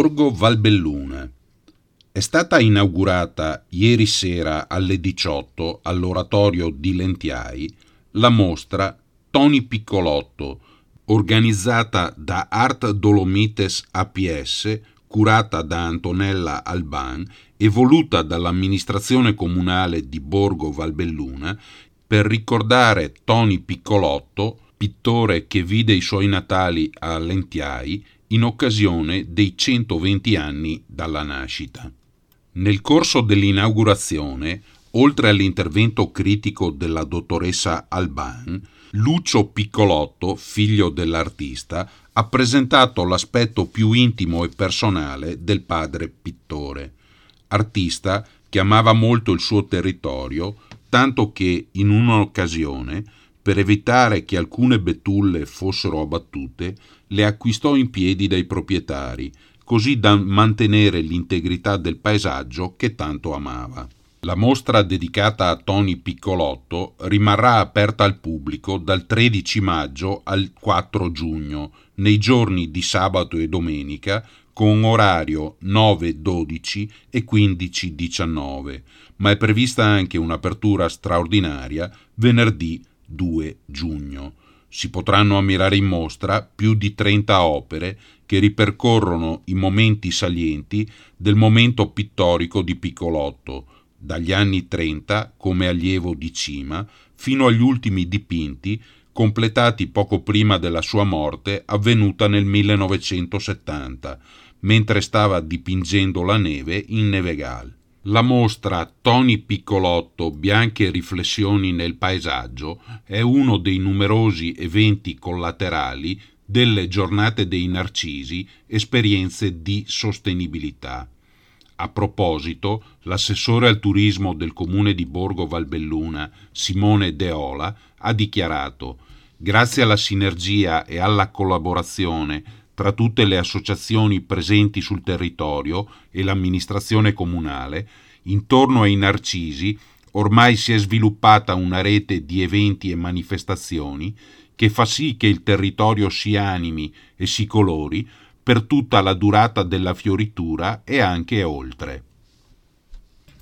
Borgo Valbelluna. È stata inaugurata ieri sera alle 18 all'Oratorio di Lentiai la mostra Toni Piccolotto, organizzata da Art Dolomites APS, curata da Antonella Alban e voluta dall'amministrazione comunale di Borgo Valbelluna per ricordare Toni Piccolotto, pittore che vide i suoi natali a Lentiai in occasione dei 120 anni dalla nascita. Nel corso dell'inaugurazione, oltre all'intervento critico della dottoressa Alban, Lucio Piccolotto, figlio dell'artista, ha presentato l'aspetto più intimo e personale del padre pittore. Artista che amava molto il suo territorio, tanto che in un'occasione, per evitare che alcune betulle fossero abbattute, le acquistò in piedi dai proprietari, così da mantenere l'integrità del paesaggio che tanto amava. La mostra dedicata a Toni Piccolotto rimarrà aperta al pubblico dal 13 maggio al 4 giugno, nei giorni di sabato e domenica, con orario 9-12 e 15-19, ma è prevista anche un'apertura straordinaria venerdì 2 giugno. Si potranno ammirare in mostra più di 30 opere che ripercorrono i momenti salienti del momento pittorico di Piccolotto, dagli anni 30 come allievo di Cima fino agli ultimi dipinti completati poco prima della sua morte avvenuta nel 1970, mentre stava dipingendo la neve in Nevegal. La mostra Toni Piccolotto, bianche riflessioni nel paesaggio è uno dei numerosi eventi collaterali delle Giornate dei Narcisi, esperienze di sostenibilità. A proposito, l'assessore al turismo del comune di Borgo Valbelluna, Simone Deola, ha dichiarato: grazie alla sinergia e alla collaborazione tra tutte le associazioni presenti sul territorio e l'amministrazione comunale, intorno ai Narcisi ormai si è sviluppata una rete di eventi e manifestazioni che fa sì che il territorio si animi e si colori per tutta la durata della fioritura e anche oltre.